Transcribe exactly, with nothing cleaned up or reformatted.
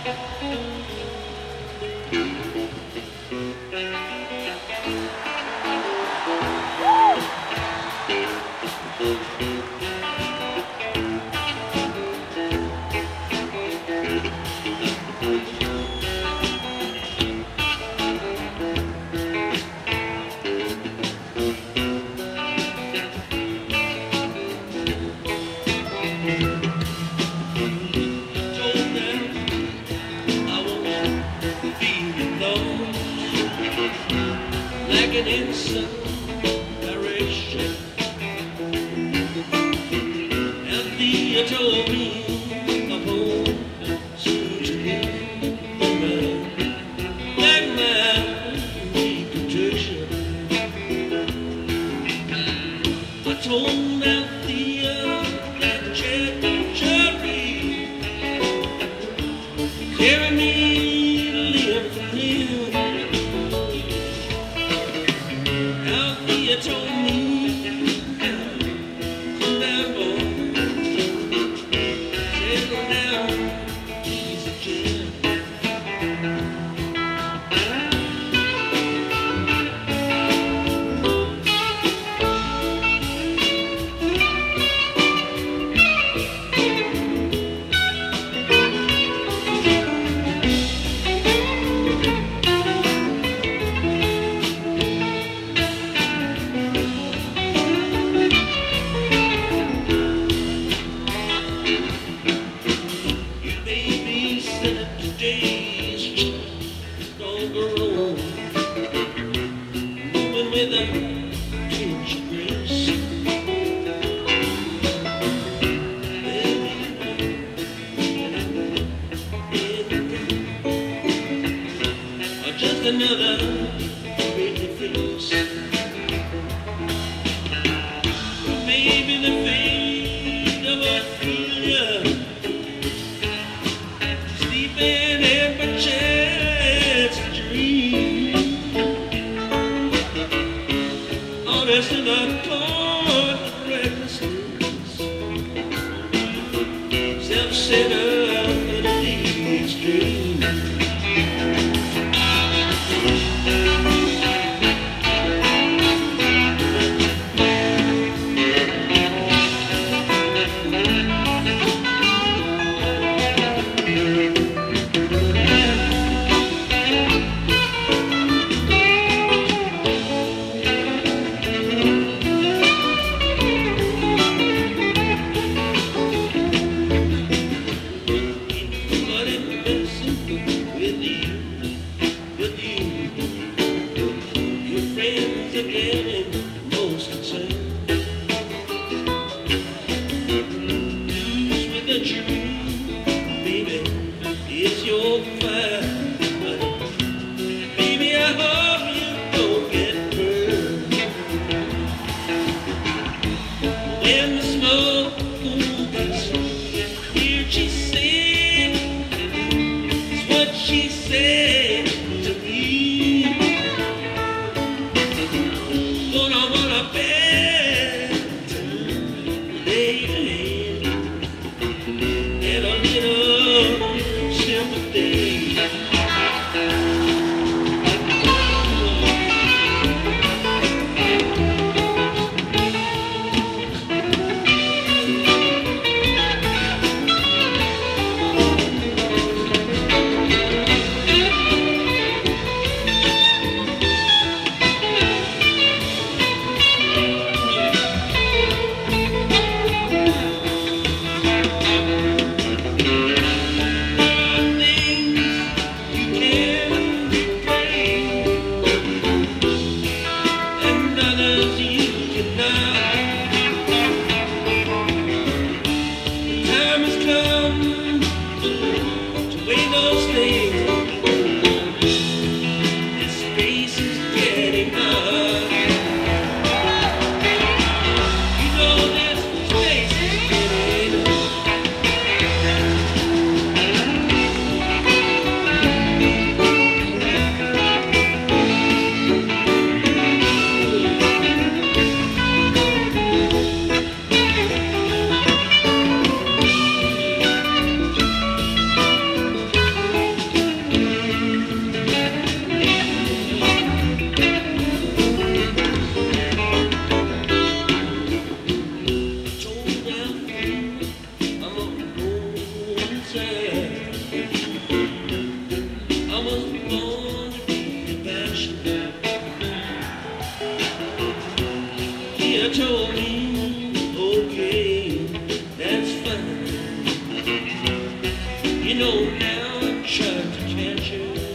Like an insect direction, and the told me of home soon to be like my deep protection. I told Althea that cherry carry me to live for him. You told me, come down, boy, settle down, easy chill. With a pinch of grace, or just another pretty face. Maybe the fate of Ophelia, sleeping in my chance to dream. Honest in the court of recklessness, self-centered in the extreme. She said to me, gonna wanna bet lay a hand and a little sympathy. tried to catch her.